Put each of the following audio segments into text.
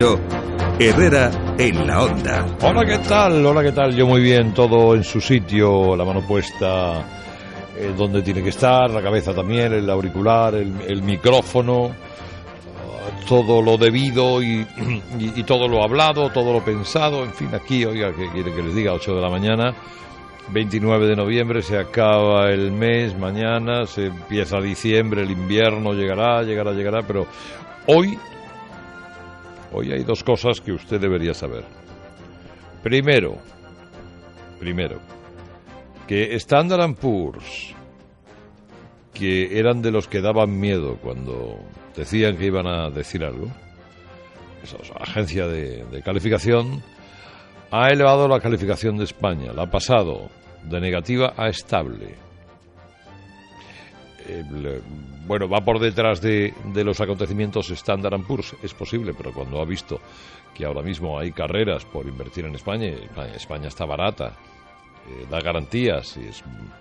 Herrera en la Onda. Hola, ¿qué tal? Hola, ¿qué tal? Yo muy bien, todo en su sitio, la mano puesta donde tiene que estar, la cabeza también, el auricular, el micrófono, todo lo debido y todo lo hablado, todo lo pensado, en fin, aquí, oiga, ¿qué quiere que les diga? 8 de la mañana, 29 de noviembre, se acaba el mes, mañana se empieza diciembre, el invierno llegará, pero hoy hay dos cosas que usted debería saber. Primero, que Standard & Poor's, que eran de los que daban miedo cuando decían que iban a decir algo, esa agencia de calificación, ha elevado la calificación de España, la ha pasado de negativa a estable. Bueno, va por detrás de los acontecimientos Standard & Poor's, es posible, pero cuando ha visto que ahora mismo hay carreras por invertir en España está barata, da garantías y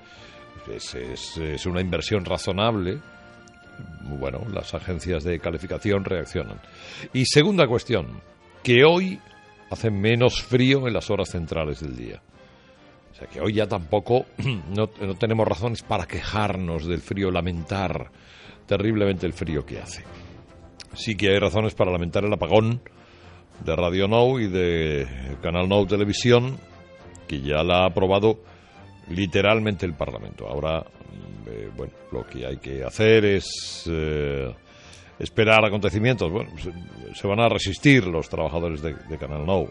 es una inversión razonable, bueno, las agencias de calificación reaccionan. Y segunda cuestión, que hoy hace menos frío en las horas centrales del día. O sea que hoy ya tampoco no tenemos razones para quejarnos del frío, lamentar terriblemente el frío que hace. Sí que hay razones para lamentar el apagón de Radio Now y de Canal Now Televisión, que ya la ha aprobado literalmente el Parlamento. Ahora, bueno, lo que hay que hacer es esperar acontecimientos. Bueno, se van a resistir los trabajadores de Canal Now.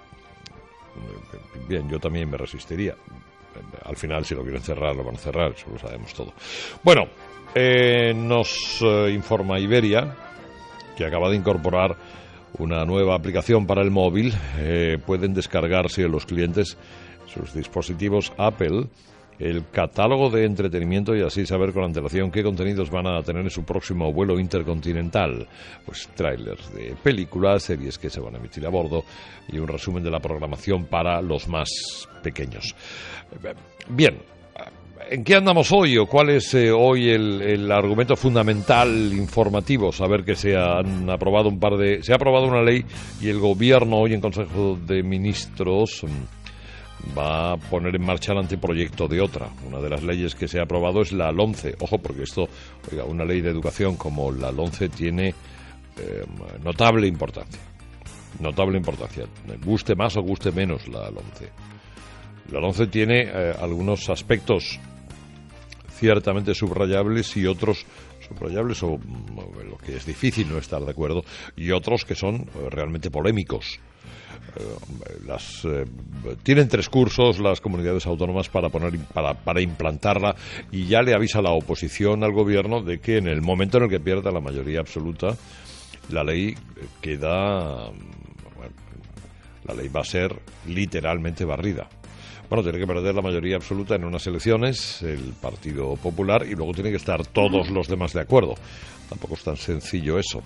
Bien, yo también me resistiría. Al final, si lo quieren cerrar, lo van a cerrar, eso lo sabemos todo. Bueno, nos informa Iberia que acaba de incorporar una nueva aplicación para el móvil. Pueden descargarse los clientes sus dispositivos Apple el catálogo de entretenimiento y así saber con antelación qué contenidos van a tener en su próximo vuelo intercontinental. Pues tráilers de películas, series que se van a emitir a bordo y un resumen de la programación para los más pequeños. Bien, ¿en qué andamos hoy o cuál es hoy el argumento fundamental informativo? Saber que se ha aprobado una ley y el gobierno hoy en Consejo de Ministros va a poner en marcha el anteproyecto de otra. Una de las leyes que se ha aprobado es la LOMCE. Ojo, porque una ley de educación como la LOMCE tiene notable importancia. Guste más o guste menos la LOMCE. La LOMCE tiene algunos aspectos ciertamente subrayables y otros subrayables o lo que es difícil no estar de acuerdo, y otros que son realmente polémicos. Tienen 3 cursos las comunidades autónomas para implantarla, y ya le avisa la oposición al gobierno de que en el momento en el que pierda la mayoría absoluta, la ley la ley va a ser literalmente barrida. Bueno, tiene que perder la mayoría absoluta en unas elecciones el Partido Popular y luego tienen que estar todos los demás de acuerdo. Tampoco es tan sencillo eso.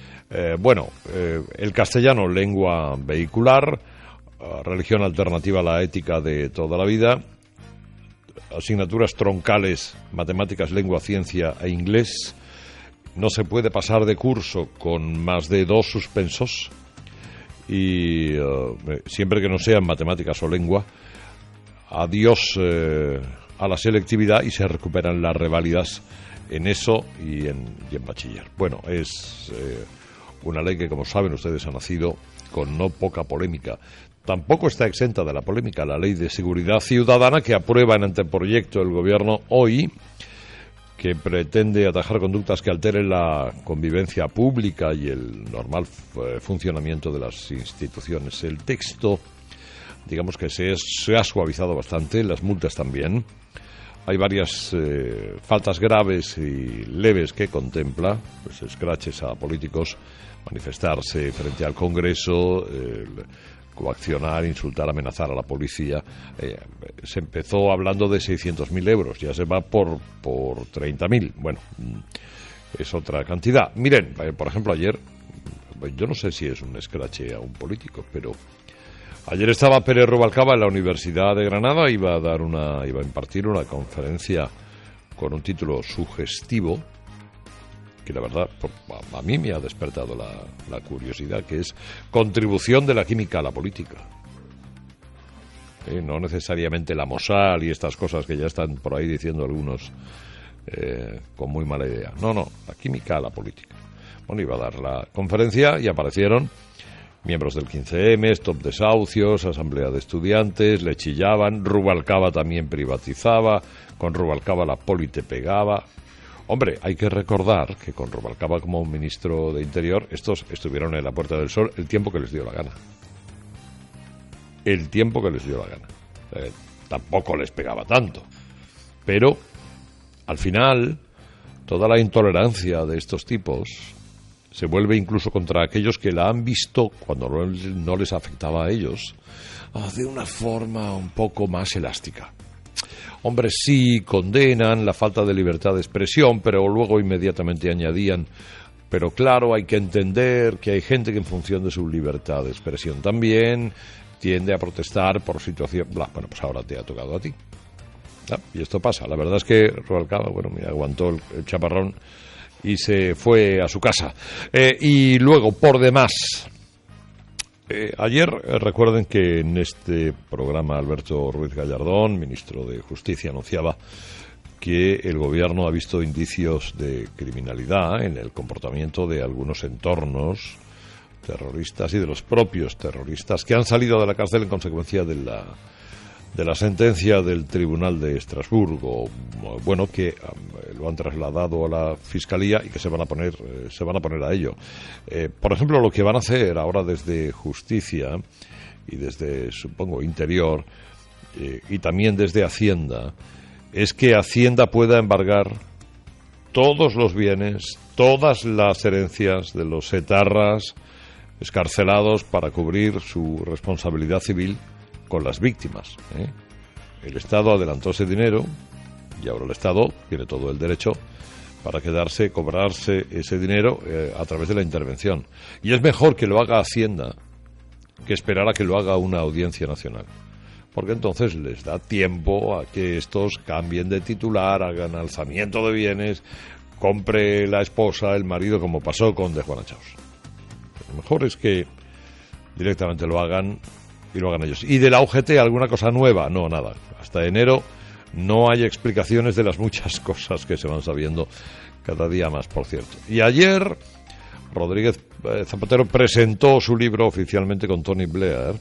El castellano, lengua vehicular, religión alternativa a la ética de toda la vida, asignaturas troncales, matemáticas, lengua, ciencia e inglés. No se puede pasar de curso con más de 2 suspensos y siempre que no sean matemáticas o lengua, adiós a la selectividad y se recuperan las reválidas en eso y en bachiller. Bueno, es una ley que, como saben ustedes, ha nacido con no poca polémica. Tampoco está exenta de la polémica la Ley de Seguridad Ciudadana, que aprueba en anteproyecto el Gobierno hoy, que pretende atajar conductas que alteren la convivencia pública y el normal funcionamiento de las instituciones. El texto, digamos que se ha suavizado bastante, las multas también. Hay varias faltas graves y leves que contempla, pues escraches a políticos, manifestarse frente al Congreso, coaccionar, insultar, amenazar a la policía. Se empezó hablando de 600.000 euros, ya se va por 30.000. Bueno, es otra cantidad. Miren, por ejemplo, ayer, yo no sé si es un escrache a un político, pero ayer estaba Pérez Rubalcaba en la Universidad de Granada, iba a impartir una conferencia con un título sugestivo, que la verdad a mí me ha despertado la curiosidad, que es contribución de la química a la política. No necesariamente la Mosal y estas cosas que ya están por ahí diciendo algunos con muy mala idea. No, la química a la política. Bueno, iba a dar la conferencia y aparecieron miembros del 15M, Stop Desahucios, Asamblea de Estudiantes, le chillaban, Rubalcaba también privatizaba, con Rubalcaba la poli te pegaba. Hombre, hay que recordar que con Rubalcaba como ministro de Interior, estos estuvieron en la Puerta del Sol el tiempo que les dio la gana. El tiempo que les dio la gana. Tampoco les pegaba tanto. Pero, al final, toda la intolerancia de estos tipos se vuelve incluso contra aquellos que la han visto, cuando no les afectaba a ellos, de una forma un poco más elástica. Hombre, sí, condenan la falta de libertad de expresión, pero luego inmediatamente añadían: pero claro, hay que entender que hay gente que en función de su libertad de expresión también tiende a protestar por situación... Bueno, pues ahora te ha tocado a ti. Y esto pasa. La verdad es que Rubalcaba, me aguantó el chaparrón y se fue a su casa. Y luego, por demás, ayer recuerden que en este programa Alberto Ruiz Gallardón, ministro de Justicia, anunciaba que el gobierno ha visto indicios de criminalidad en el comportamiento de algunos entornos terroristas y de los propios terroristas que han salido de la cárcel en consecuencia de la sentencia del Tribunal de Estrasburgo, que lo han trasladado a la Fiscalía y que se van a poner a ello. Por ejemplo, lo que van a hacer ahora desde Justicia y desde, supongo, Interior y también desde Hacienda, es que Hacienda pueda embargar todos los bienes, todas las herencias de los etarras excarcelados para cubrir su responsabilidad civil con las víctimas. El Estado adelantó ese dinero y ahora el Estado tiene todo el derecho para cobrarse ese dinero a través de la intervención. Y es mejor que lo haga Hacienda que esperar a que lo haga una audiencia nacional, porque entonces les da tiempo a que estos cambien de titular, hagan alzamiento de bienes, compre la esposa, el marido, como pasó con de Juana Chaos. Lo mejor es que directamente lo hagan y lo hagan ellos. ¿Y de la UGT alguna cosa nueva? No, nada. Hasta enero no hay explicaciones de las muchas cosas que se van sabiendo cada día más, por cierto. Y ayer Rodríguez Zapatero presentó su libro oficialmente con Tony Blair,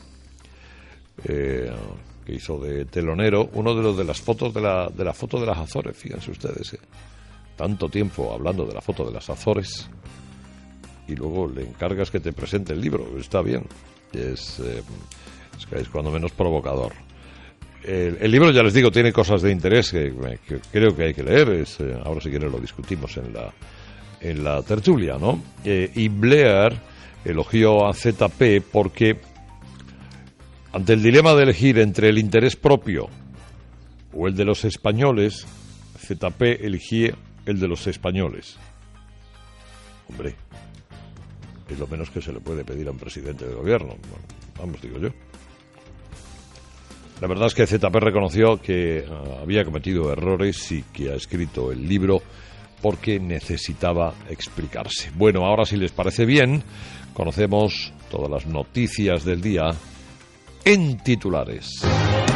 que hizo de telonero, uno de las fotos de la foto de las Azores. Fíjense ustedes, tanto tiempo hablando de la foto de las Azores y luego le encargas que te presente el libro. Está bien. Es cuando menos provocador. El libro, ya les digo, tiene cosas de interés que creo que hay que leer. Ahora, si quieren, lo discutimos en la tertulia, ¿no? Y Blair elogió a ZP porque, ante el dilema de elegir entre el interés propio o el de los españoles, ZP eligió el de los españoles. Hombre, es lo menos que se le puede pedir a un presidente de gobierno. Bueno, vamos, digo yo. La verdad es que ZP reconoció que había cometido errores y que ha escrito el libro porque necesitaba explicarse. Bueno, ahora, si les parece bien, conocemos todas las noticias del día en titulares.